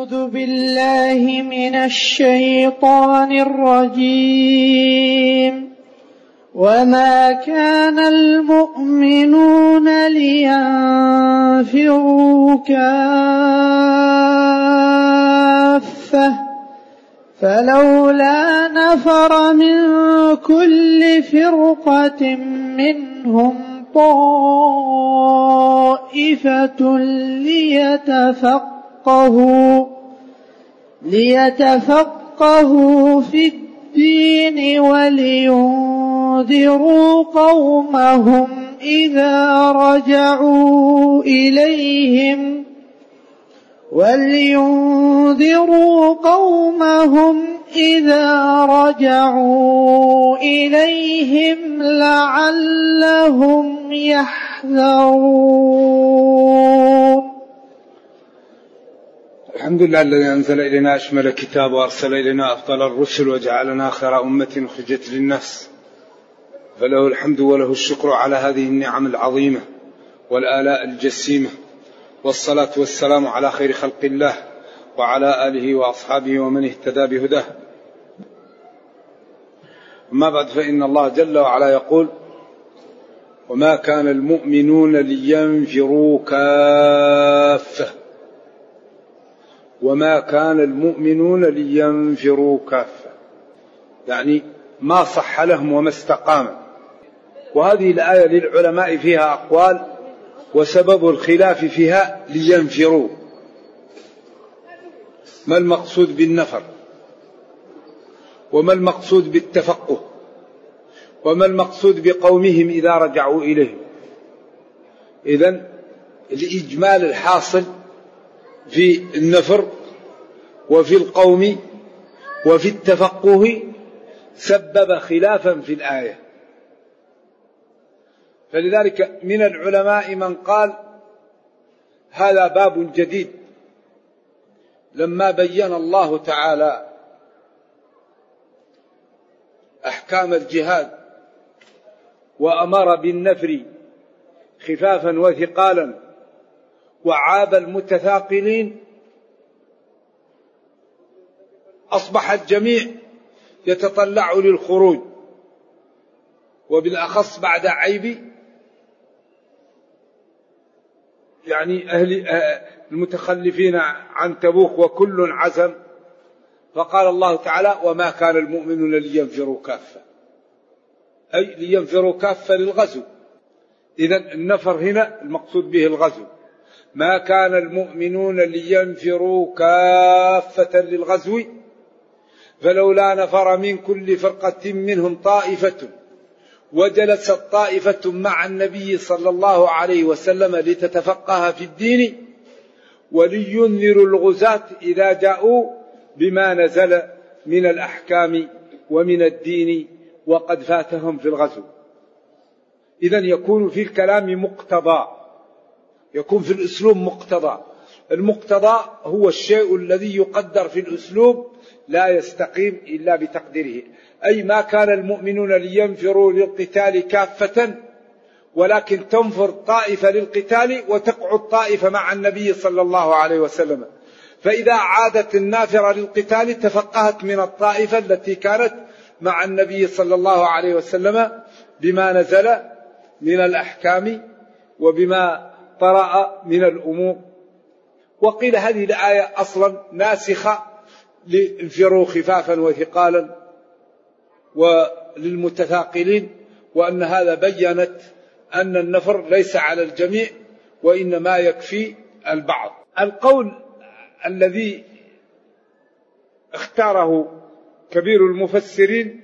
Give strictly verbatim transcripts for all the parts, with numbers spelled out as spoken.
أعوذ بالله من الشيطان الرجيم. وما كان المؤمنون لينفروا كافة فلولا نفر من كل فرقة منهم طائفة ليتفقهوا ليتفقهوا في الدين ولينذروا قومهم إذا رجعوا إليهم ولينذروا قومهم إذا رجعوا إليهم لعلهم يحذرون. الحمد لله الذي أنزل إلينا أشمل كتاب وأرسل إلينا أفضل الرسل وجعلنا خير أمة أخرجت للناس، فله الحمد وله الشكر على هذه النعم العظيمة والآلاء الجسيمة، والصلاة والسلام على خير خلق الله وعلى آله وأصحابه ومن اهتدى بهداه. أما بعد، فإن الله جل وعلا يقول: وما كان المؤمنون لينفروا كافة. وما كان المؤمنون لينفروا كافة يعني ما صح لهم وما استقام. وهذه الآية للعلماء فيها أقوال، وسبب الخلاف فيها لينفروا. ما المقصود بالنفر؟ وما المقصود بالتفقه؟ وما المقصود بقومهم إذا رجعوا إليهم؟ إذن الإجمال الحاصل في النفر وفي القوم وفي التفقه سبب خلافا في الآية. فلذلك من العلماء من قال هذا باب جديد، لما بين الله تعالى أحكام الجهاد وأمر بالنفر خفافا وثقالا وعاب المتثاقلين، أصبح الجميع يتطلع للخروج، وبالأخص بعد عيب يعني أهل المتخلفين عن تبوك وكل عزم. فقال الله تعالى: وما كان المؤمنون لينفروا كافة، أي لينفروا كافة للغزو. إذن النفر هنا المقصود به الغزو. ما كان المؤمنون لينفروا كافة للغزو فلولا نفر من كل فرقة منهم طائفة، وجلست طائفة مع النبي صلى الله عليه وسلم لتتفقه في الدين ولينذروا الغزاة إذا جاءوا بما نزل من الأحكام ومن الدين وقد فاتهم في الغزو. إذن يكون في الكلام مقتضى، يكون في الأسلوب مقتضى. المقتضى هو الشيء الذي يقدر في الأسلوب لا يستقيم إلا بتقديره. أي ما كان المؤمنون لينفروا للقتال كافة، ولكن تنفر طائفة للقتال وتقعد طائفة مع النبي صلى الله عليه وسلم. فإذا عادت النافرة للقتال تفقهت من الطائفة التي كانت مع النبي صلى الله عليه وسلم بما نزل من الأحكام وبما طرأ من الأمور. وقيل هذه الآية أصلا ناسخة لانفروا خفافا وثقالا وللمتثاقلين، وأن هذا بيّنت أن النفر ليس على الجميع وإنما يكفي البعض. القول الذي اختاره كبير المفسرين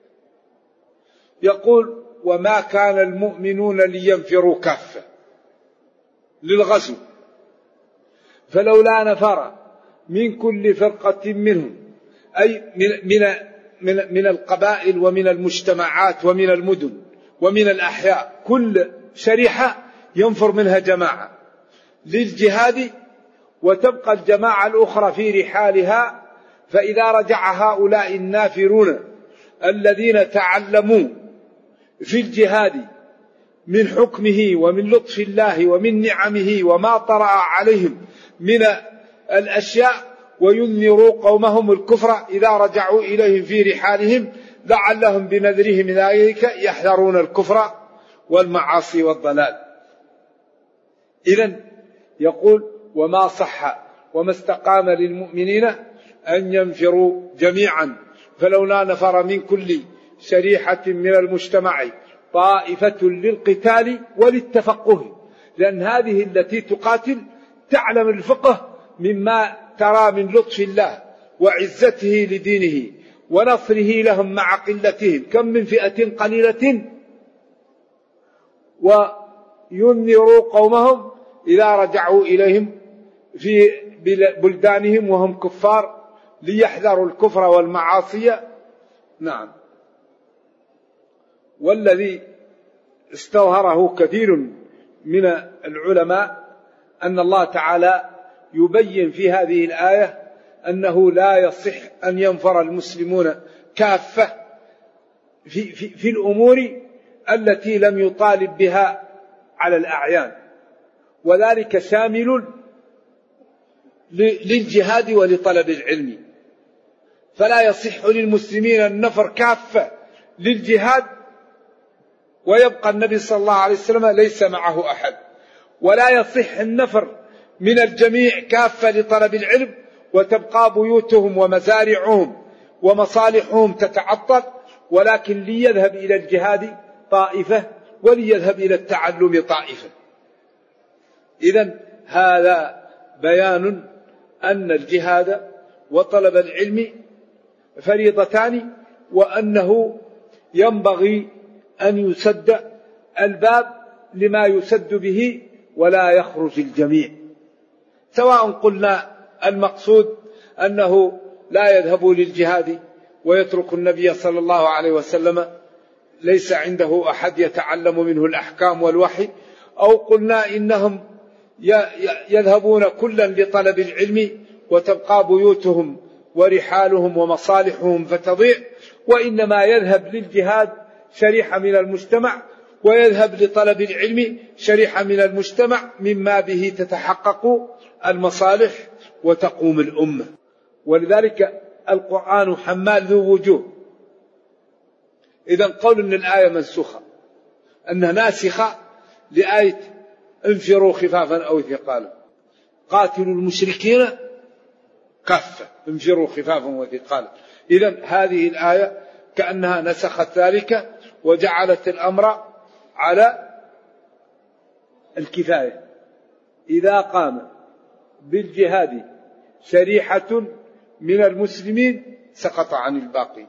يقول: وما كان المؤمنون لينفروا كافة للغزو فلولا نفر من كل فرقة منهم، أي من, من, من, من القبائل ومن المجتمعات ومن المدن ومن الأحياء، كل شريحة ينفر منها جماعة للجهاد، وتبقى الجماعة الأخرى في رحالها. فإذا رجع هؤلاء النافرون الذين تعلموا في الجهاد من حكمه ومن لطف الله ومن نعمه وما طرأ عليهم من الأشياء، وينذروا قومهم الكفر إذا رجعوا إليهم في رحالهم لعلهم بنذرهم ذلك يحذرون الكفر والمعاصي والضلال. إذن يقول وما صح وما استقام للمؤمنين أن ينفروا جميعا فلولا نفر من كل شريحة من المجتمع طائفة للقتال وللتفقه، لأن هذه التي تقاتل تعلم الفقه مما ترى من لطف الله وعزته لدينه ونصره لهم مع قلتهم، كم من فئة قليلة. وينذروا قومهم إذا رجعوا إليهم في بلدانهم وهم كفار ليحذروا الكفر والمعاصي. نعم. والذي استظهره كثير من العلماء أن الله تعالى يبين في هذه الآية أنه لا يصح أن ينفر المسلمون كافة في, في, في الأمور التي لم يطالب بها على الأعيان، وذلك شامل للجهاد ولطلب العلم. فلا يصح للمسلمين النفر كافة للجهاد ويبقى النبي صلى الله عليه وسلم ليس معه أحد، ولا يصح النفر من الجميع كافة لطلب العلم وتبقى بيوتهم ومزارعهم ومصالحهم تتعطل، ولكن ليذهب إلى الجهاد طائفة وليذهب إلى التعلم طائفة. إذن هذا بيان أن الجهاد وطلب العلم فريضتان، وأنه ينبغي أن يسد الباب لما يسد به ولا يخرج الجميع، سواء قلنا المقصود أنه لا يذهب للجهاد ويترك النبي صلى الله عليه وسلم ليس عنده أحد يتعلم منه الأحكام والوحي، أو قلنا إنهم يذهبون كلا لطلب العلم وتبقى بيوتهم ورحالهم ومصالحهم فتضيع، وإنما يذهب للجهاد شريحة من المجتمع ويذهب لطلب العلم شريحة من المجتمع مما به تتحقق المصالح وتقوم الأمة. ولذلك القرآن حمال ذو وجوه. إذن قول أن الآية منسوخة أنها ناسخة لآية انفروا خفافا أو ثقالا، قاتلوا المشركين كافة انفروا خفافا وثقالا. إذن هذه الآية كأنها نسخت ذلك وجعلت الأمر على الكفاية. إذا قام بالجهاد شريحة من المسلمين سقط عن الباقي.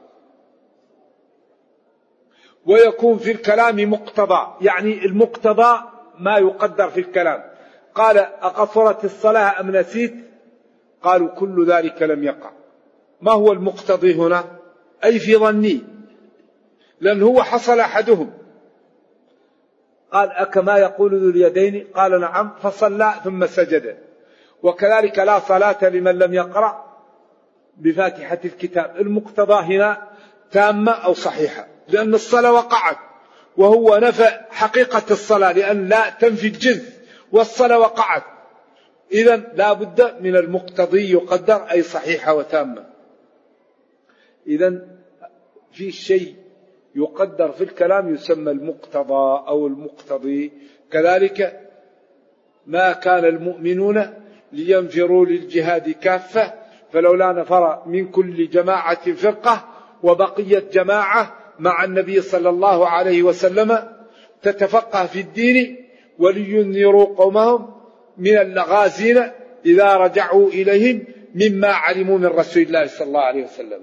ويكون في الكلام مقتضى، يعني المقتضى ما يقدر في الكلام. قال أقصرت الصلاة أم نسيت؟ قالوا كل ذلك لم يقع. ما هو المقتضي هنا؟ أي في ظني، لأن هو حصل أحدهم. قال أكما يقول ذو اليدين؟ قال نعم، فصلى ثم سجد. وكذلك لا صلاة لمن لم يقرأ بفاتحة الكتاب. المقتضى هنا تامة أو صحيحة، لأن الصلاة وقعت وهو نفى حقيقة الصلاة، لأن لا تنفي الجنس، والصلاة وقعت. إذن لا بد من المقتضي يقدر أي صحيحة وتامة. إذن في شيء يقدر في الكلام يسمى المقتضى أو المقتضي. كذلك ما كان المؤمنون لينفروا للجهاد كافة فلولا نفر من كل جماعة فرقة وبقيت جماعة مع النبي صلى الله عليه وسلم تتفقه في الدين ولينذروا قومهم من اللغازين إذا رجعوا إليهم مما علموا من رسول الله صلى الله عليه وسلم.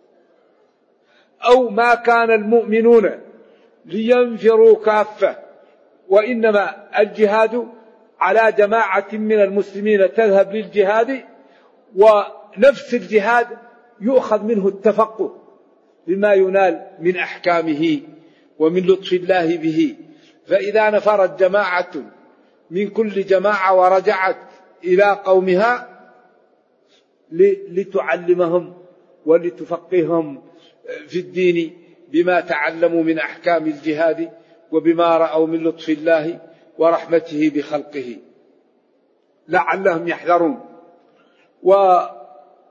أو ما كان المؤمنون لينفروا كافة، وإنما الجهاد على جماعة من المسلمين تذهب للجهاد، ونفس الجهاد يؤخذ منه التفقه بما ينال من أحكامه ومن لطف الله به. فإذا نفرت جماعة من كل جماعة ورجعت إلى قومها لتعلمهم ولتفقههم في الدين بما تعلموا من أحكام الجهاد وبما رأوا من لطف الله ورحمته بخلقه لعلهم يحذرون.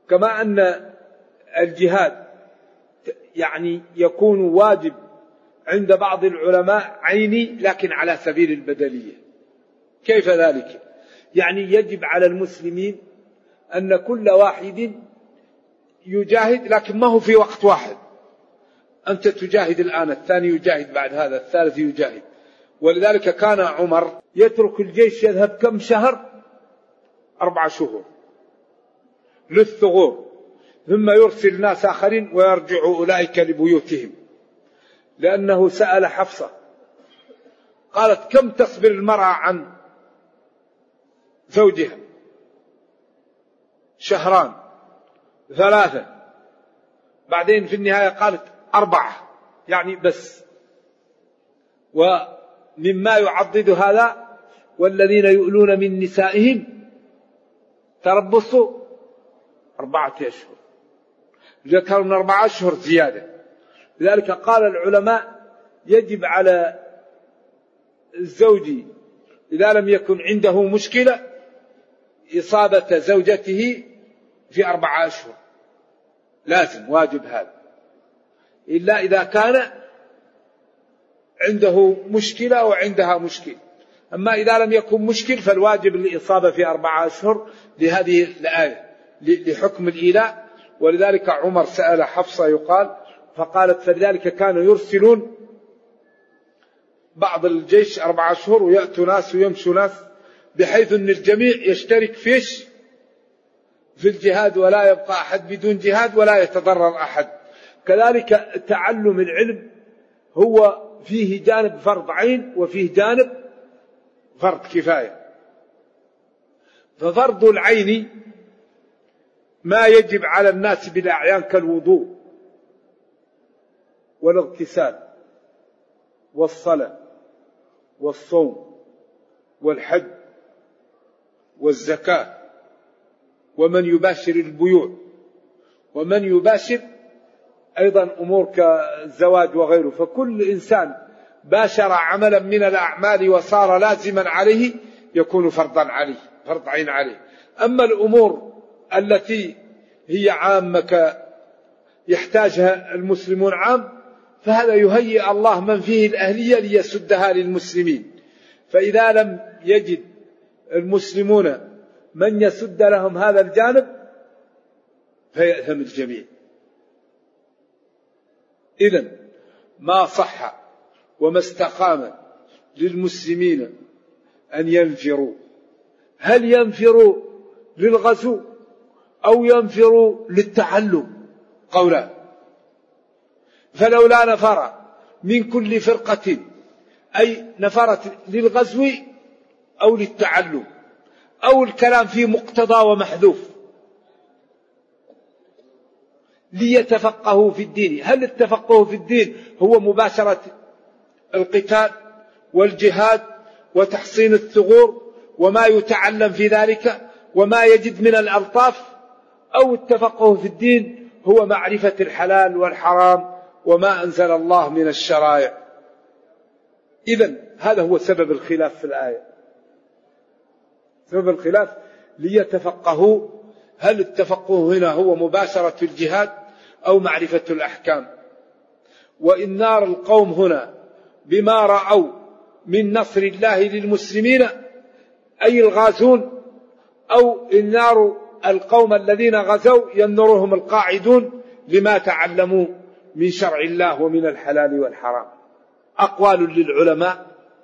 كما أن الجهاد يعني يكون واجب عند بعض العلماء عيني لكن على سبيل البدلية. كيف ذلك؟ يعني يجب على المسلمين أن كل واحد يجاهد، لكن ما هو في وقت واحد. أنت تجاهد الآن، الثاني يجاهد بعد هذا، الثالث يجاهد. ولذلك كان عمر يترك الجيش يذهب كم شهر؟ أربع شهور للثغور، ثم يرسل ناس آخرين ويرجع أولئك لبيوتهم. لأنه سأل حفصة قالت كم تصبر المرأة عن زوجها؟ شهران، ثلاثة، بعدين في النهاية قالت أربعة، يعني بس. ومما يعضد هذا والذين يؤلون من نسائهم تربصوا أربعة أشهر، ذكروا من أربعة أشهر زيادة. لذلك قال العلماء يجب على الزوج إذا لم يكن عنده مشكلة إصابة زوجته في أربعة أشهر، لازم واجب هذا، إلا إذا كان عنده مشكلة وعندها مشكلة. أما إذا لم يكن مشكل فالواجب الإصابة في أربعة أشهر لهذه الآية لحكم الإيلاء. ولذلك عمر سأل حفصة يقال فقالت فلذلك كانوا يرسلون بعض الجيش أربعة أشهر ويأتوا ناس ويمشوا ناس، بحيث أن الجميع يشترك فيش في الجهاد ولا يبقى أحد بدون جهاد ولا يتضرر أحد. كذلك تعلم العلم هو فيه جانب فرض عين وفيه جانب فرض كفاية. ففرض العين ما يجب على الناس بالأعيان كالوضوء والاغتسال والصلاة والصوم والحج والزكاة، ومن يباشر البيوع، ومن يباشر أيضا أمور كالزواج وغيره. فكل إنسان باشر عملا من الأعمال وصار لازما عليه يكون فرضا عليه، فرض عين عليه. أما الأمور التي هي عامة يحتاجها المسلمون عام، فهذا يهيئ الله من فيه الأهلية ليسدها للمسلمين. فإذا لم يجد المسلمون من يسد لهم هذا الجانب فيأثم الجميع. إذن ما صح وما استقام للمسلمين أن ينفروا. هل ينفروا للغزو أو ينفروا للتعلم؟ قولان. فلولا نفر من كل فرقة، أي نفرت للغزو أو للتعلم، أو الكلام فيه مقتضى ومحذوف، ليتفقهوا في الدين. هل التفقه في الدين هو مباشرة القتال والجهاد وتحصين الثغور وما يتعلم في ذلك وما يجد من الألطاف، أو التفقه في الدين هو معرفة الحلال والحرام وما أنزل الله من الشرائع؟ إذن هذا هو سبب الخلاف في الآية. سبب الخلاف ليتفقهوا. هل التفقه هنا هو مباشرة الجهاد أو معرفة الأحكام؟ وإن نار القوم هنا بما رأوا من نصر الله للمسلمين أي الغازون، أو النار القوم الذين غزوا ينظرهم القاعدون لما تعلموا من شرع الله ومن الحلال والحرام. أقوال للعلماء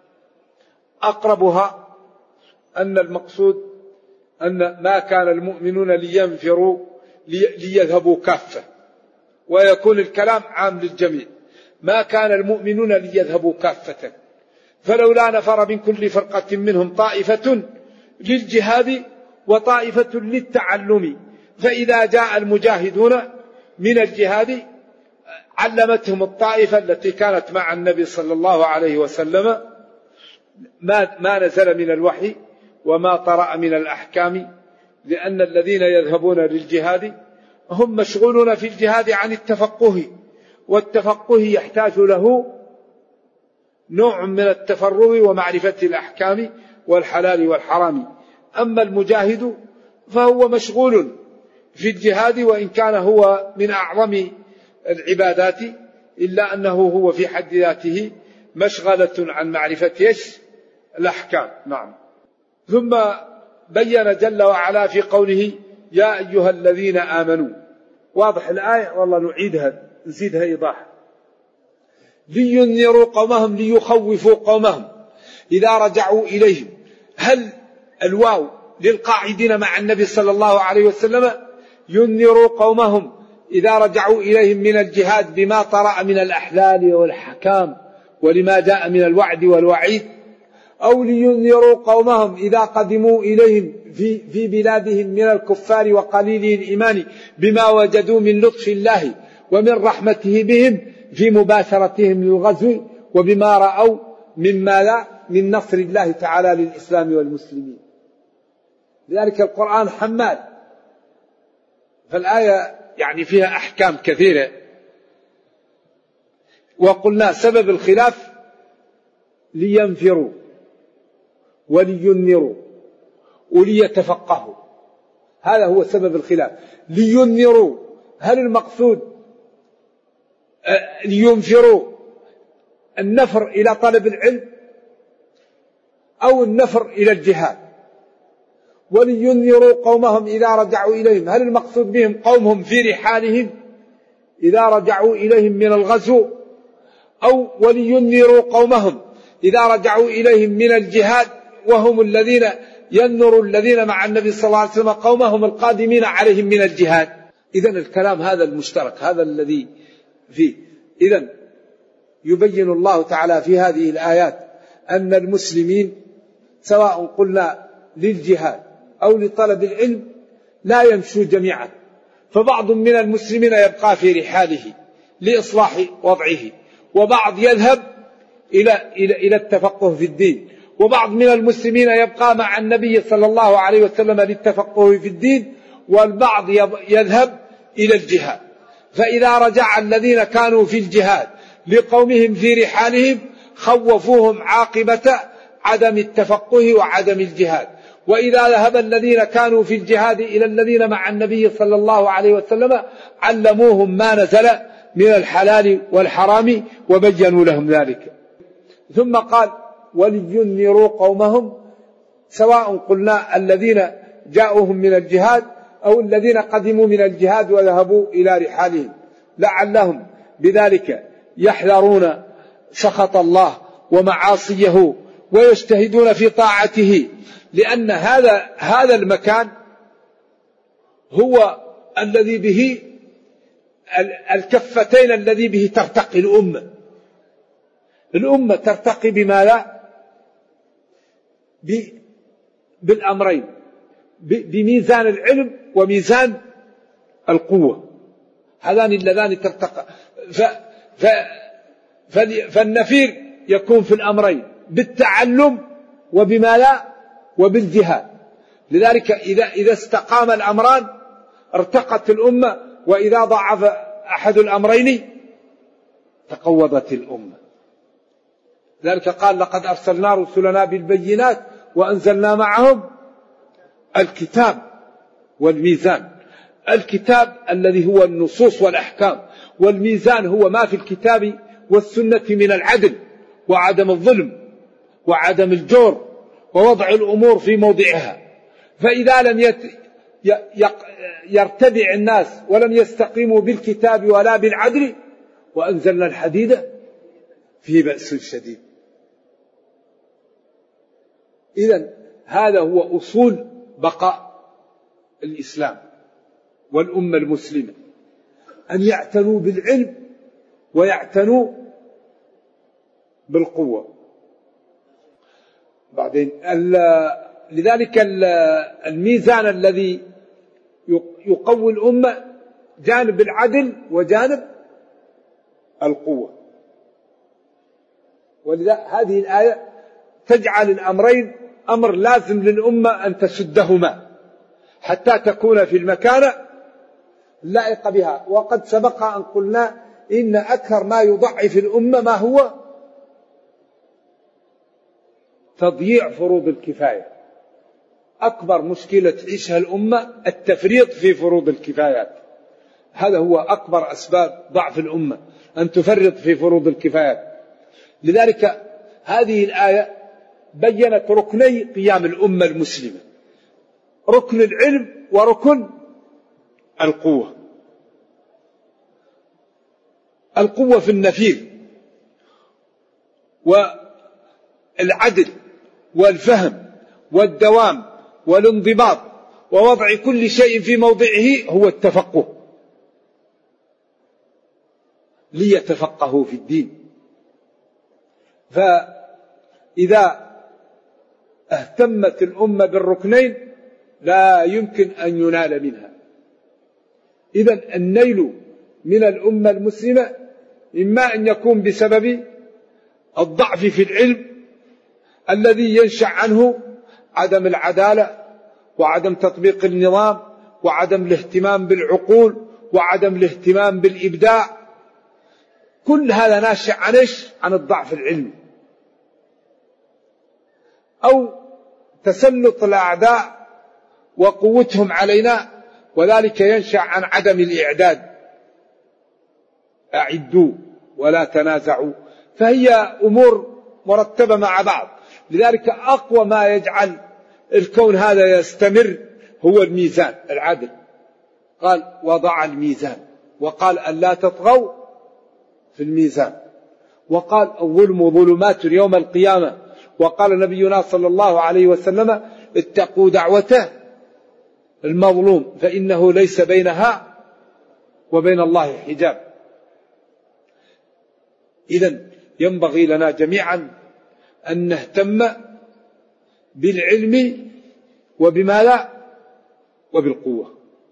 أقربها أن المقصود أن ما كان المؤمنون لينفروا ليذهبوا كافة، ويكون الكلام عام للجميع. ما كان المؤمنون ليذهبوا كافة، فلولا نفر من كل فرقة منهم طائفة للجهاد وطائفة للتعلم، فإذا جاء المجاهدون من الجهاد علمتهم الطائفة التي كانت مع النبي صلى الله عليه وسلم ما, ما نزل من الوحي وما طرأ من الأحكام، لأن الذين يذهبون للجهاد هم مشغولون في الجهاد عن التفقه، والتفقه يحتاج له نوع من التفرغ ومعرفة الأحكام والحلال والحرام. أما المجاهد فهو مشغول في الجهاد، وإن كان هو من أعظم العبادات إلا أنه هو في حد ذاته مشغلة عن معرفة الأحكام. نعم. ثم بين جل وعلا في قوله يا أيها الذين آمنوا. واضح الآية والله نعيدها نزيدها إيضاح. لينذروا قومهم ليخوفوا قومهم إذا رجعوا إليهم. هل الواو للقاعدين مع النبي صلى الله عليه وسلم ينذروا قومهم إذا رجعوا إليهم من الجهاد بما طرأ من الأحلال والحكام ولما جاء من الوعد والوعيد، أو لينذروا قومهم إذا قدموا إليهم في, في بلادهم من الكفار وقليل الإيمان بما وجدوا من لطف الله ومن رحمته بهم في مباشرتهم للغزو وبما رأوا مما لا من نصر الله تعالى للإسلام والمسلمين. لذلك القرآن حمال، فالآية يعني فيها أحكام كثيرة. وقلنا سبب الخلاف لينفروا ولينذروا وليتفقهوا، هذا هو سبب الخلاف. لينذروا، هل المقصود لينفروا النفر إلى طلب العلم أو النفر إلى الجهاد؟ ولينذروا قومهم إذا رجعوا إليهم، هل المقصود بهم قومهم في رحالهم إذا رجعوا إليهم من الغزو، أو ولينذروا قومهم إذا رجعوا إليهم من الجهاد وهم الذين ينذروا الذين مع النبي صلى الله عليه وسلم قومهم القادمين عليهم من الجهاد. إذن الكلام هذا المشترك، هذا الذي فيه. إذن يبين الله تعالى في هذه الآيات أن المسلمين سواء قلنا للجهاد أو لطلب العلم لا يمشوا جميعا، فبعض من المسلمين يبقى في رحاله لإصلاح وضعه، وبعض يذهب إلى إلى إلى التفقه في الدين، وبعض من المسلمين يبقى مع النبي صلى الله عليه وسلم للتفقه في الدين، والبعض يذهب إلى الجهاد. فإذا رجع الذين كانوا في الجهاد لقومهم في رحالهم خوفوهم عاقبة عدم التفقه وعدم الجهاد، وإذا ذهب الذين كانوا في الجهاد إلى الذين مع النبي صلى الله عليه وسلم علموهم ما نزل من الحلال والحرام وبينوا لهم ذلك. ثم قال ولينذروا قومهم، سواء قلنا الذين جاءوهم من الجهاد أو الذين قدموا من الجهاد وذهبوا إلى رحالهم، لعلهم بذلك يحذرون سخط الله ومعاصيه ويجتهدون في طاعته، لأن هذا هذا المكان هو الذي به الكفتين الذي به ترتقي الأمة. الأمة ترتقي بما لا بالأمرين، بميزان العلم وميزان القوة، هذان اللذان ترتقى. ف ف فالنفير يكون في الأمرين بالتعلم وبما لا وبالجهاد. لذلك إذا إذا استقام الأمران ارتقت الأمة، وإذا ضعف أحد الأمرين تقوضت الأمة. ذلك قال لقد أرسلنا رسلنا بالبينات وأنزلنا معهم الكتاب والميزان. الكتاب الذي هو النصوص والأحكام، والميزان هو ما في الكتاب والسنة من العدل وعدم الظلم وعدم الجور ووضع الأمور في موضعها. فإذا لم يت... يرتدع الناس ولم يستقيموا بالكتاب ولا بالعدل، وأنزلنا الحديد فيه بأس شديد. إذن هذا هو أصول بقاء الإسلام والأمة المسلمة، أن يعتنوا بالعلم ويعتنوا بالقوة. بعدين لذلك الميزان الذي يقوي الأمة جانب العدل وجانب القوة. ولذا هذه الآية تجعل الأمرين أمر لازم للأمة أن تسدهما حتى تكون في المكانة اللائقة بها. وقد سبق أن قلنا إن أكثر ما يضعف الأمة ما هو تضييع فروض الكفاية. أكبر مشكلة تعيشها الأمة التفريط في فروض الكفايات. هذا هو أكبر أسباب ضعف الأمة، أن تفرط في فروض الكفايات. لذلك هذه الآية بيّنت ركني قيام الأمة المسلمة: ركن العلم وركن القوة. القوة في النفيذ والعدل والفهم والدوام والانضباط ووضع كل شيء في موضعه هو التفقه، ليتفقهوا في الدين. فإذا اهتمت الأمة بالركنين لا يمكن أن ينال منها. إذن النيل من الأمة المسلمة إما أن يكون بسبب الضعف في العلم الذي ينشأ عنه عدم العدالة وعدم تطبيق النظام وعدم الاهتمام بالعقول وعدم الاهتمام بالإبداع. كل هذا ناشئ عن إيش؟ عن الضعف العلمي. أو تسلط الأعداء وقوتهم علينا، وذلك ينشأ عن عدم الإعداد. أعدوا ولا تنازعوا. فهي أمور مرتبة مع بعض. لذلك أقوى ما يجعل الكون هذا يستمر هو الميزان العدل. قال وضع الميزان، وقال أن لا تطغوا في الميزان، وقال الظلم ظلمات يوم القيامة، وقال نبينا صلى الله عليه وسلم اتقوا دعوته المظلوم فإنه ليس بينها وبين الله حجاب. إذن ينبغي لنا جميعا أن نهتم بالعلم وبما لا وبالقوة.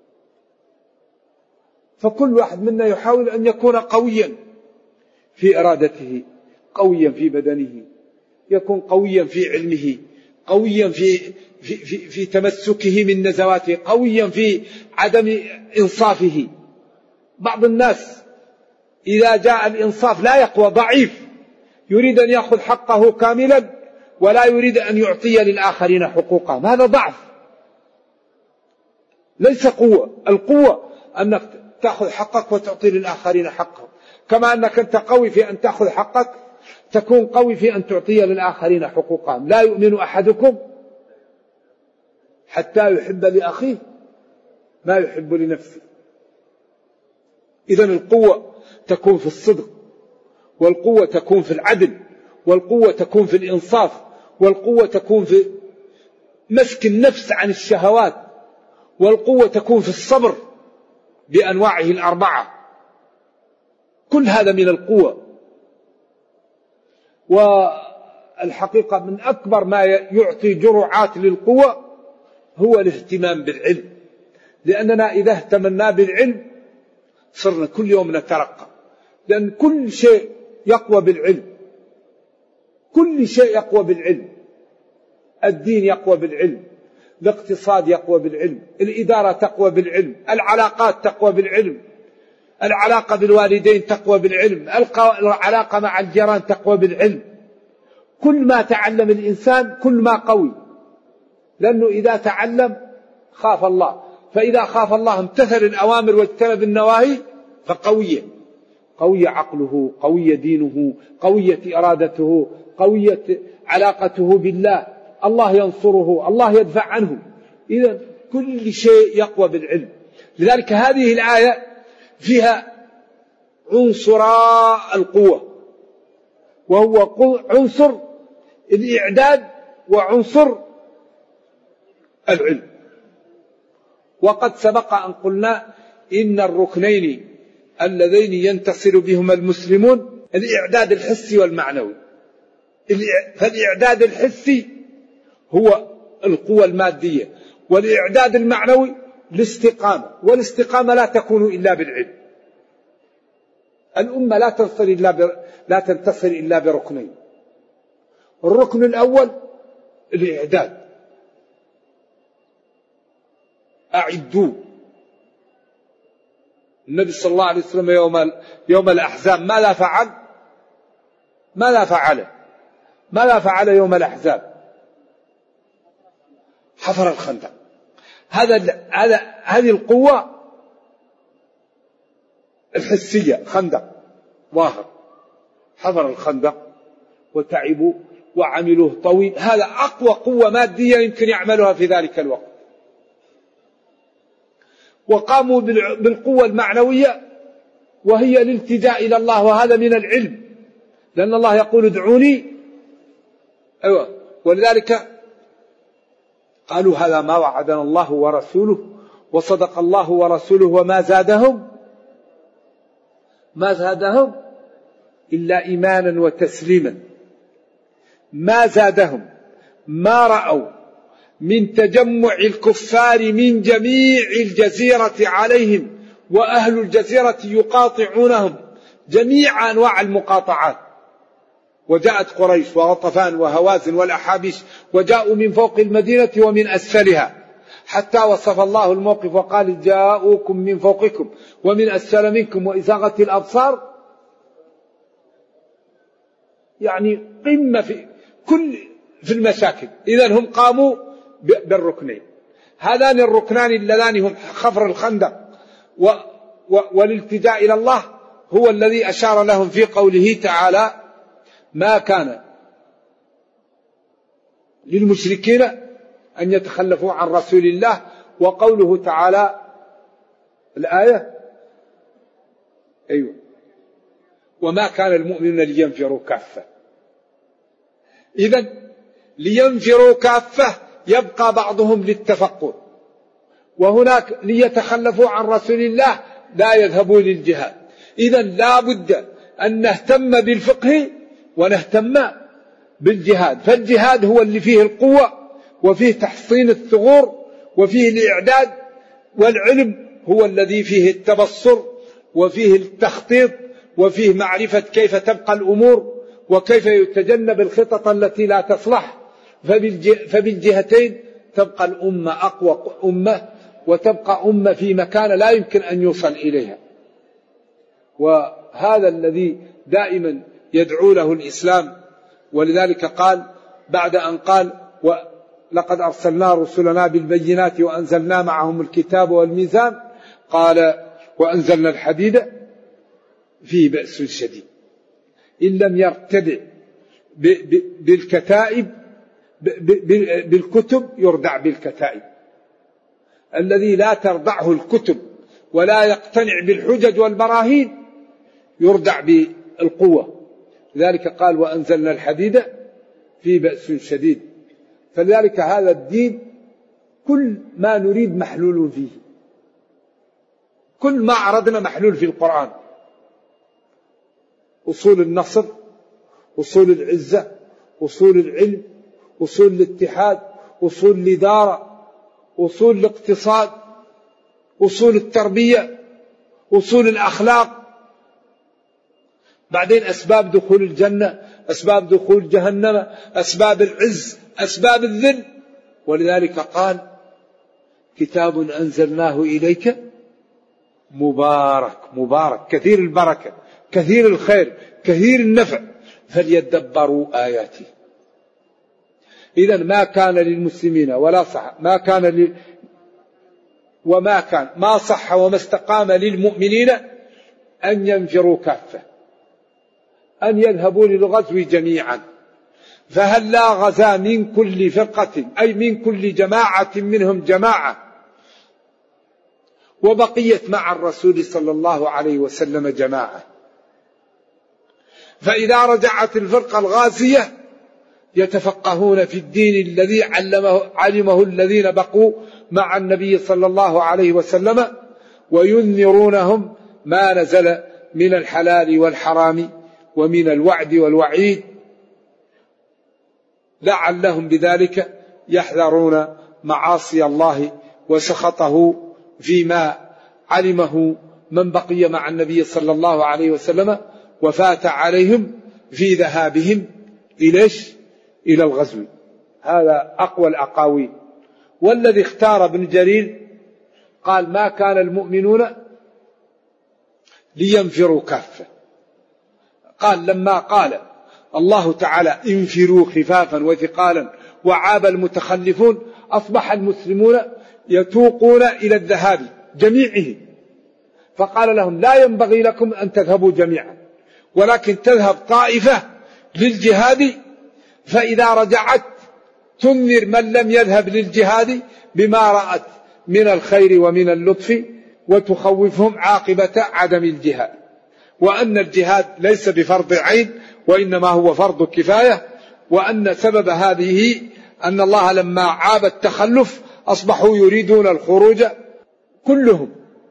فكل واحد منا يحاول أن يكون قويا في إرادته، قويا في بدنه، يكون قويا في علمه، قويا في, في, في, في تمسكه من نزواته، قويا في عدم إنصافه. بعض الناس إذا جاء الإنصاف لا يقوى، ضعيف، يريد أن يأخذ حقه كاملا ولا يريد أن يعطي للآخرين حقوقهم. هذا ضعف ليس قوة. القوة أنك تأخذ حقك وتعطي للآخرين حقهم، كما أنك أنت قوي في أن تأخذ حقك تكون قوي في أن تعطي للآخرين حقوقهم. لا يؤمن أحدكم حتى يحب لأخيه ما يحب لنفسه. إذن القوة تكون في الصدق، والقوة تكون في العدل، والقوة تكون في الإنصاف، والقوة تكون في مسك النفس عن الشهوات، والقوة تكون في الصبر بأنواعه الأربعة. كل هذا من القوة. والحقيقة من أكبر ما يعطي جرعات للقوة هو الاهتمام بالعلم، لأننا إذا اهتمنا بالعلم صرنا كل يوم نترقى، لأن كل شيء يقوى بالعلم، كل شيء يقوى بالعلم. الدين يقوى بالعلم، الاقتصاد يقوى بالعلم، الإدارة تقوى بالعلم، العلاقات تقوى بالعلم، العلاقة بالوالدين تقوى بالعلم، العلاقة مع الجيران تقوى بالعلم. كل ما تعلم الإنسان كل ما قوي، لأنه إذا تعلم خاف الله، فإذا خاف الله امتثل الأوامر واجتنب النواهي فقوية، قوية عقله، قوية دينه، قوية إرادته، قوية علاقته بالله، الله ينصره، الله يدفع عنه. إذا كل شيء يقوى بالعلم. لذلك هذه الآية فيها عنصر القوة، وهو عنصر الإعداد وعنصر العلم. وقد سبق أن قلنا إن الركنين اللذين ينتصر بهما المسلمون الإعداد الحسي والمعنوي. فالإعداد الحسي هو القوة المادية، والإعداد المعنوي الاستقامة، والاستقامة لا تكون إلا بالعلم. الأمة لا تنتصر إلا ب... لا تنتصر إلا بركنين. الركن الأول الإعداد، أعدوا. النبي صلى الله عليه وسلم يوم يوم الأحزاب ماذا فعل؟ ماذا فعل؟ ماذا فعل يوم الأحزاب؟ حفر الخندق. هذا هذا هذه القوة الحسية، خندق ظاهر، حفر الخندق وتعبوا وعملوه طويل. هذا أقوى قوة مادية يمكن يعملها في ذلك الوقت. وقاموا بالقوة المعنوية وهي الالتجاء إلى الله، وهذا من العلم، لأن الله يقول ادعوني. أيوة. ولذلك قالوا هذا ما وعدنا الله ورسوله وصدق الله ورسوله وما زادهم ما زادهم إلا إيمانا وتسليما. ما زادهم، ما رأوا من تجمع الكفار من جميع الجزيرة عليهم، وأهل الجزيرة يقاطعونهم جميع أنواع المقاطعات. وجاءت قريش وغطفان وهوازن والأحابيش وجاءوا من فوق المدينة ومن أسفلها، حتى وصف الله الموقف وقال جاءوكم من فوقكم ومن أسفل منكم وإزاغت الأبصار. يعني قمة في كل في المشاكل. إذن هم قاموا بالركنين، هذان الركنان اللذان هم حفر الخندق و و والالتجاء إلى الله، هو الذي أشار لهم في قوله تعالى ما كان للمشركين أن يتخلفوا عن رسول الله. وقوله تعالى الآية أيوة وما كان المؤمنون لينفروا كافة. إذن لينفروا كافة يبقى بعضهم للتفقه، وهناك ليتخلفوا عن رسول الله لا يذهبوا للجهاد. إذن لا بد أن نهتم بالفقه ونهتم بالجهاد. فالجهاد هو اللي فيه القوة وفيه تحصين الثغور وفيه الإعداد، والعلم هو الذي فيه التبصر وفيه التخطيط وفيه معرفة كيف تبقى الأمور وكيف يتجنب الخطط التي لا تصلح. فبالجهتين تبقى الأمة أقوى أمة، وتبقى أمة في مكان لا يمكن أن يوصل إليها. وهذا الذي دائما يدعو له الإسلام. ولذلك قال بعد أن قال ولقد أرسلنا رسلنا بالبينات وأنزلنا معهم الكتاب والميزان، قال وأنزلنا الحديد فيه بأس شديد إن لم يرتدع بالكتائب بالكتب يردع بالكتائب. الذي لا تردعه الكتب ولا يقتنع بالحجج والبراهين يردع بالقوة. لذلك قال وأنزلنا الحديد فيه بأس شديد. فلذلك هذا الدين كل ما نريد محلول فيه، كل ما عرضنا محلول في القرآن. أصول النصر، أصول العزة، أصول العلم، أصول الاتحاد، أصول الإدارة، أصول الاقتصاد، أصول التربية، أصول الأخلاق. بعدين أسباب دخول الجنة، أسباب دخول جهنم، أسباب العز، أسباب الذل. ولذلك قال كتاب أنزلناه إليك مبارك، مبارك كثير البركة كثير الخير كثير النفع، فليدبروا آياته. إذن ما كان للمسلمين ولا صح ما كان ل... وما كان ما صح وما استقام للمؤمنين أن ينفروا كافة، أن يذهبوا للغزو جميعا. فهل لا غزا من كل فرقة أي من كل جماعة منهم جماعة وبقيت مع الرسول صلى الله عليه وسلم جماعة. فإذا رجعت الفرقة الغازية يتفقهون في الدين الذي علمه, علمه الذين بقوا مع النبي صلى الله عليه وسلم، وينذرونهم ما نزل من الحلال والحرام ومن الوعد والوعيد، لعلهم بذلك يحذرون معاصي الله وسخطه فيما علمه من بقي مع النبي صلى الله عليه وسلم وفات عليهم في ذهابهم إليش إلى الغزو. هذا أقوى الأقاويل. والذي اختار ابن جرير قال ما كان المؤمنون لينفروا كافة. قال لما قال الله تعالى انفروا خفافا وثقالا وعاب المتخلفون، أصبح المسلمون يتوقون إلى الذهاب جميعهم، فقال لهم لا ينبغي لكم أن تذهبوا جميعا، ولكن تذهب طائفة للجهاد، فإذا رجعت تنذر من لم يذهب للجهاد بما رأت من الخير ومن اللطف، وتخوفهم عاقبة عدم الجهاد، وأن الجهاد ليس بفرض عين وإنما هو فرض كفاية، وأن سبب هذه أن الله لما عاب التخلف أصبحوا يريدون الخروج كلهم،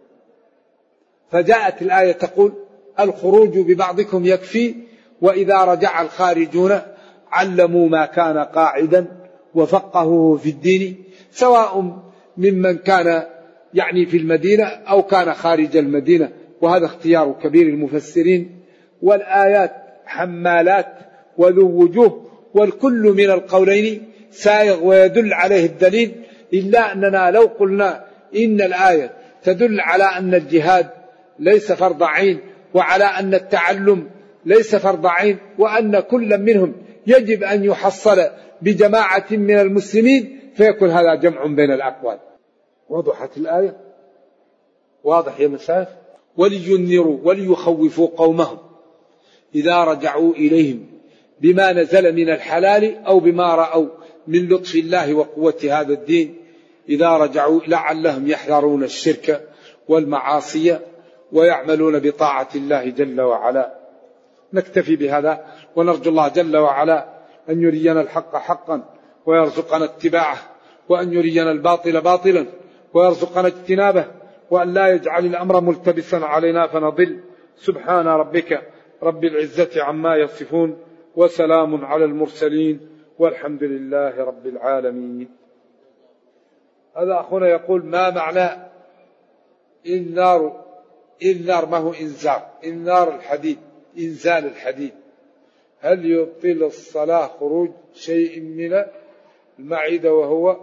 فجاءت الآية تقول الخروج ببعضكم يكفي، وإذا رجع الخارجون علموا ما كان قاعدا وفقهوا في الدين، سواء ممن كان يعني في المدينة أو كان خارج المدينة، وهذا اختيار كبير المفسرين. والآيات حمالات وذو وجوه، والكل من القولين سائغ ويدل عليه الدليل، إلا أننا لو قلنا إن الآية تدل على أن الجهاد ليس فرض عين، وعلى أن التعلم ليس فرض عين، وأن كل منهم يجب أن يحصل بجماعة من المسلمين، فيكون هذا جمع بين الأقوال. وضحت الآية؟ واضح يا مساف؟ ولينذروا وليخوفوا قومهم إذا رجعوا إليهم بما نزل من الحلال أو بما رأوا من لطف الله وقوة هذا الدين، إذا رجعوا لعلهم يحذرون الشرك والمعاصي ويعملون بطاعة الله جل وعلا. نكتفي بهذا، ونرجو الله جل وعلا أن يرينا الحق حقا ويرزقنا اتباعه، وأن يرينا الباطل باطلا ويرزقنا اجتنابه، وأن لا يجعل الأمر ملتبسا علينا فنضل. سبحان ربك رب العزة عما يصفون، وسلام على المرسلين، والحمد لله رب العالمين. هذا أخونا يقول ما معنى إنذار؟ إنذار ما هو إنذار؟ إنذار الحديد، إنزال الحديد. هل يبطل الصلاة خروج شيء من المعدة وهو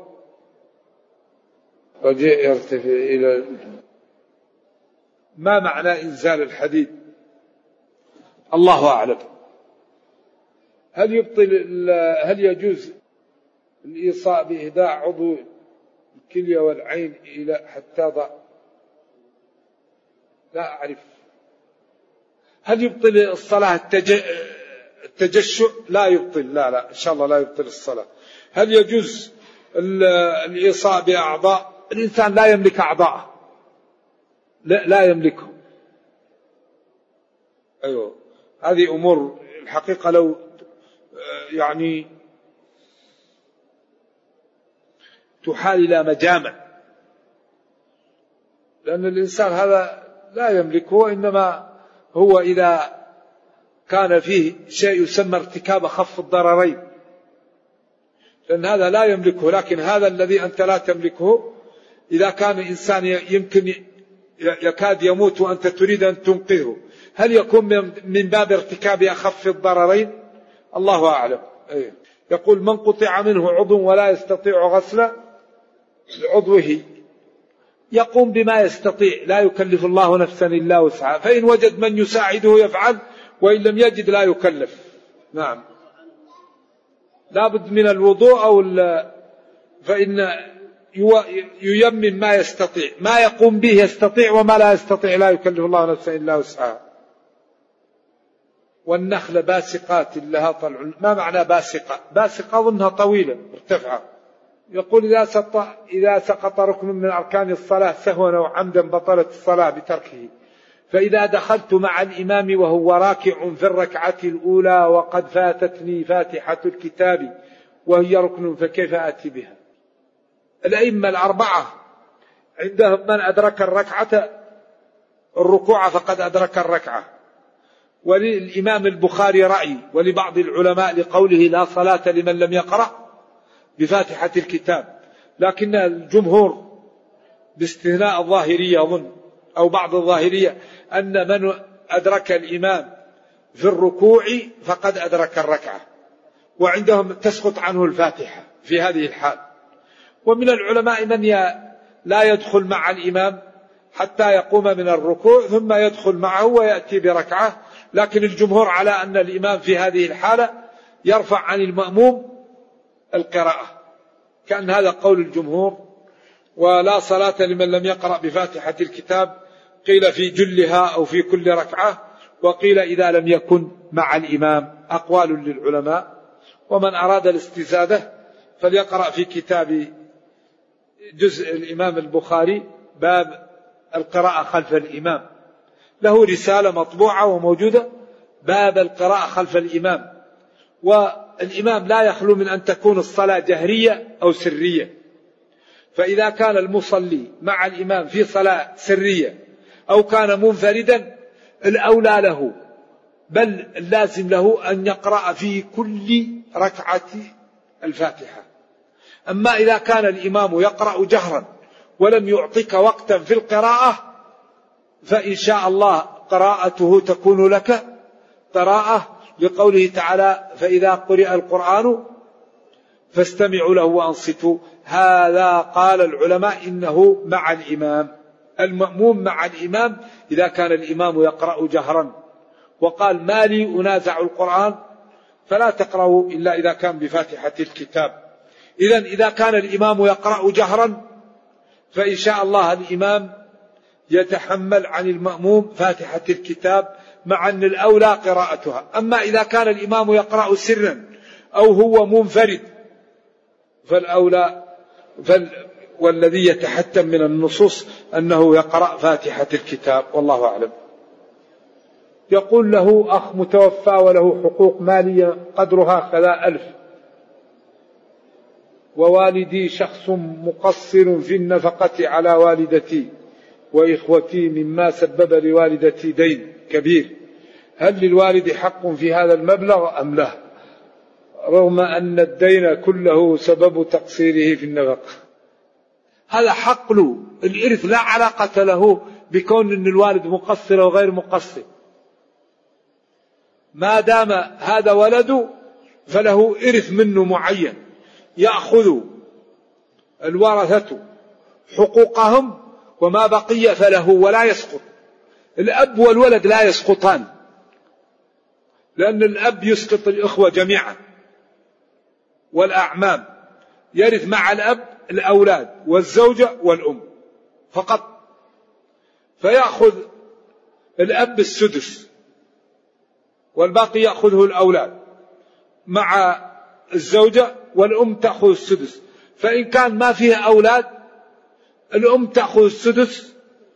رجع يرتفع إلى؟ ما معنى إنزال الحديد؟ الله أعلم. هل يبطل هل يجوز الإيصاء بإهداء عضو الكلية والعين إلى حتى ضع؟ لا أعرف. هل يبطل الصلاة التج... التجشع؟ لا يبطل، لا لا إن شاء الله لا يبطل الصلاة. هل يجوز الإيصاء بأعضاء؟ الإنسان لا يملك أعضاء، لا, لا يملكه. أيوة، هذه أمور الحقيقة لو يعني تحال إلى مجامع، لأن الإنسان هذا لا يملكه، وإنما هو إذا كان فيه شيء يسمى ارتكاب خف الضررين، لأن هذا لا يملكه. لكن هذا الذي أنت لا تملكه، إذا كان إنسان يمكن يكاد يموت وأنت تريد أن تنقذه، هل يكون من باب ارتكاب أخف الضررين؟ الله أعلم. أيه. يقول من قطع منه عضو ولا يستطيع غسل عضوه يقوم بما يستطيع، لا يكلف الله نفسا إلا وسعها، فإن وجد من يساعده يفعل، وإن لم يجد لا يكلف. نعم، لا بد من الوضوء أو فإن ييمم ما يستطيع، ما يقوم به يستطيع، وما لا يستطيع لا يكلف الله نفسا إلا وسعها. والنخل باسقات لها طلع. ما معنى باسقة؟ باسقة ظنها طويلة مرتفعة. يقول إذا سقط, إذا سقط ركن من أركان الصلاة سهوا أو عمدا بطلت الصلاة بتركه. فإذا دخلت مع الإمام وهو راكع في الركعة الأولى وقد فاتتني فاتحة الكتاب وهي ركن فكيف أتي بها؟ الأئمة الأربعة عندهم من أدرك الركعة الركوع فقد أدرك الركعة. وللإمام البخاري رأي، ولبعض العلماء لقوله لا صلاة لمن لم يقرأ بفاتحة الكتاب، لكن الجمهور باستثناء الظاهرية أظن أو بعض الظاهرية أن من أدرك الإمام في الركوع فقد أدرك الركعة، وعندهم تسقط عنه الفاتحة في هذه الحال. ومن العلماء من لا يدخل مع الإمام حتى يقوم من الركوع ثم يدخل معه ويأتي بركعة، لكن الجمهور على أن الإمام في هذه الحالة يرفع عن المأموم القراءة كأن هذا قول الجمهور. ولا صلاة لمن لم يقرأ بفاتحة الكتاب، قيل في جلها أو في كل ركعة، وقيل إذا لم يكن مع الإمام. أقوال للعلماء. ومن أراد الاستزادة فليقرأ في كتاب جزء الإمام البخاري باب القراءة خلف الإمام، له رسالة مطبوعة وموجودة، باب القراءة خلف الإمام. والإمام لا يخلو من أن تكون الصلاة جهرية أو سرية، فإذا كان المصلي مع الإمام في صلاة سرية أو كان منفردا الأولى له بل اللازم له أن يقرأ في كل ركعة الفاتحة. أما إذا كان الإمام يقرأ جهرا ولم يعطيك وقتا في القراءة فإن شاء الله قراءته تكون لك قراءة، لقوله تعالى فإذا قرئ القرآن فاستمعوا له وأنصتوا. هذا قال العلماء إنه مع الإمام، المأموم مع الإمام إذا كان الإمام يقرأ جهرا. وقال ما لي أنازع القرآن، فلا تقرأوا إلا إذا كان بفاتحة الكتاب. إذن إذا كان الإمام يقرأ جهرا فإن شاء الله الإمام يتحمل عن المأموم فاتحة الكتاب، مع أن الأولى قراءتها. أما إذا كان الإمام يقرأ سرا أو هو منفرد فالأولى فال والذي يتحتم من النصوص أنه يقرأ فاتحة الكتاب، والله أعلم. يقول له أخ متوفى وله حقوق مالية قدرها كذا ألف، ووالدي شخص مقصر في النفقة على والدتي وإخوتي مما سبب لوالدتي دين كبير، هل للوالد حق في هذا المبلغ أم لا، رغم أن الدين كله سبب تقصيره في النفقة؟ هذا حق له، الإرث لا علاقة له بكون أن الوالد مقصر أو غير مقصر. ما دام هذا ولده فله إرث منه معين، يأخذ الورثة حقوقهم وما بقي فله ولا يسقط. الأب والولد لا يسقطان، لأن الأب يسقط الإخوة جميعا والأعمام، يرث مع الأب الأولاد والزوجة والأم فقط، فيأخذ الأب السدس والباقي يأخذه الأولاد مع الزوجة، والأم تأخذ السدس. فإن كان ما فيها أولاد الأم تأخذ السدس،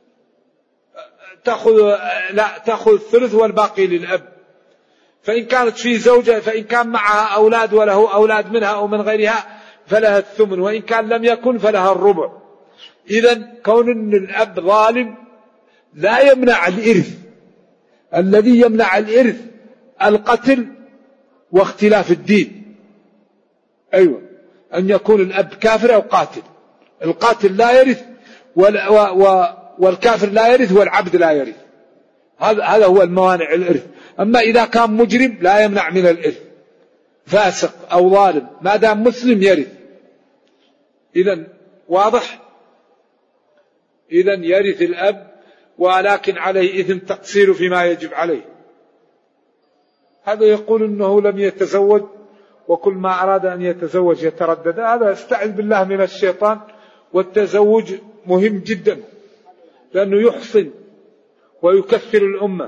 تأخذ لا تأخذ الثلث والباقي للأب. فإن كانت في زوجة فإن كان معها أولاد وله أولاد منها أو من غيرها فلها الثمن، وإن كان لم يكن فلها الربع. إذن كون أن الأب ظالم لا يمنع الإرث، الذي يمنع الإرث القتل واختلاف الدين. أيوة، أن يكون الأب كافر أو قاتل، القاتل لا يرث والكافر لا يرث والعبد لا يرث، هذا هو الموانع الإرث. أما إذا كان مجرم لا يمنع من الإرث، فاسق أو ظالم ما دام مسلم يرث. إذن واضح، إذن يرث الأب، ولكن عليه إثم تقصير فيما يجب عليه. هذا يقول إنه لم يتزوج وكل ما أراد أن يتزوج يتردد، هذا استعذ بالله من الشيطان. والتزوج مهم جدا لأنه يحصن ويكثر الأمة.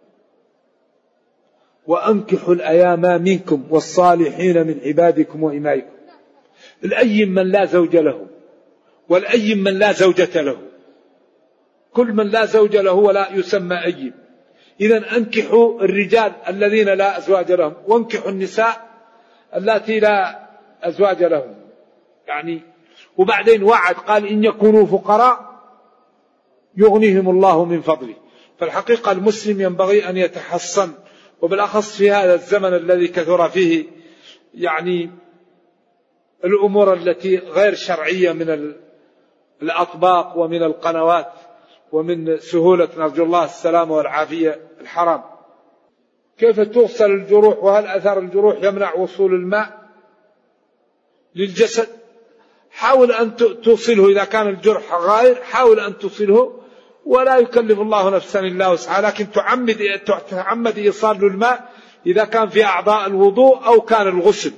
وأنكحوا الأيام منكم والصالحين من عبادكم وإمائكم. الأيم من لا زوج له، والأيم من لا زوجة له، كل من لا زوج له ولا يسمى أيم. إذن أنكحوا الرجال الذين لا أزواج لهم، وانكحوا النساء التي لا أزواج لهم. يعني وبعدين وعد قال إن يكونوا فقراء يغنيهم الله من فضله. فالحقيقة المسلم ينبغي أن يتحصن، وبالأخص في هذا الزمن الذي كثر فيه يعني الأمور التي غير شرعية من الأطباق ومن القنوات ومن سهولة، نرجو الله السلامة والعافية، الحرام. كيف تغسل الجروح، وهل أثر الجروح يمنع وصول الماء للجسد؟ حاول أن توصله، إذا كان الجرح غائر حاول أن توصله، ولا يكلف الله نفسا إلا وسعها، لكن تعمد تعمد إيصال الماء إذا كان في أعضاء الوضوء أو كان الغسل.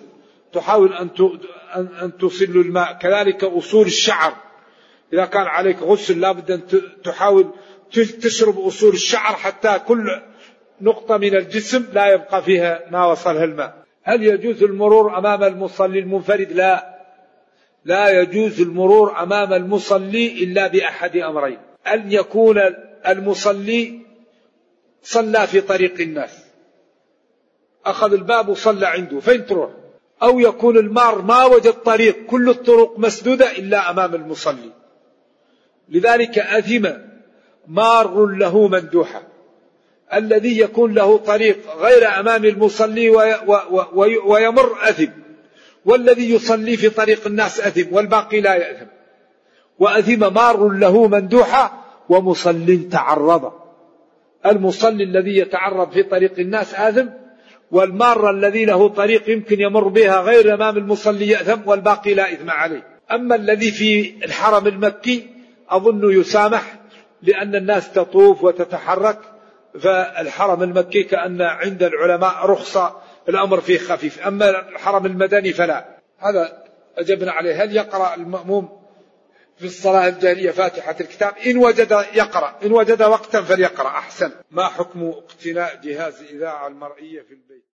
تحاول أن تصل الماء. كذلك أصول الشعر، إذا كان عليك غسل لابد أن تحاول تشرب أصول الشعر حتى كل نقطة من الجسم لا يبقى فيها ما وصلها الماء. هل يجوز المرور أمام المصلي المنفرد؟ لا، لا يجوز المرور أمام المصلي إلا بأحد أمرين: أن يكون المصلي صلى في طريق الناس، أخذ الباب وصلى عنده، فين تروح؟ أو يكون المار ما وجد طريق، كل الطرق مسدودة إلا أمام المصلي، لذلك أثم مار له مندوحة. الذي يكون له طريق غير أمام المصلي ويمر أثم، والذي يصلي في طريق الناس أثم، والباقي لا يأثم. وأثم مار له مندوحة ومصل تعرض. المصلي الذي يتعرض في طريق الناس آثم، والمار الذي له طريق يمكن يمر بها غير أمام المصلي يأثم، والباقي لا إثم عليه. أما الذي في الحرم المكي أظن يسامح، لأن الناس تطوف وتتحرك، فالحرم المكي كأن عند العلماء رخصة، الأمر فيه خفيف. أما الحرم المدني فلا. هذا أجبنا عليه. هل يقرأ المأموم في الصلاة الجارية فاتحة الكتاب؟ إن وجد يقرأ، إن وجد وقتا فليقرأ أحسن. ما حكم اقتناء جهاز إذاعة المرئية في البيت؟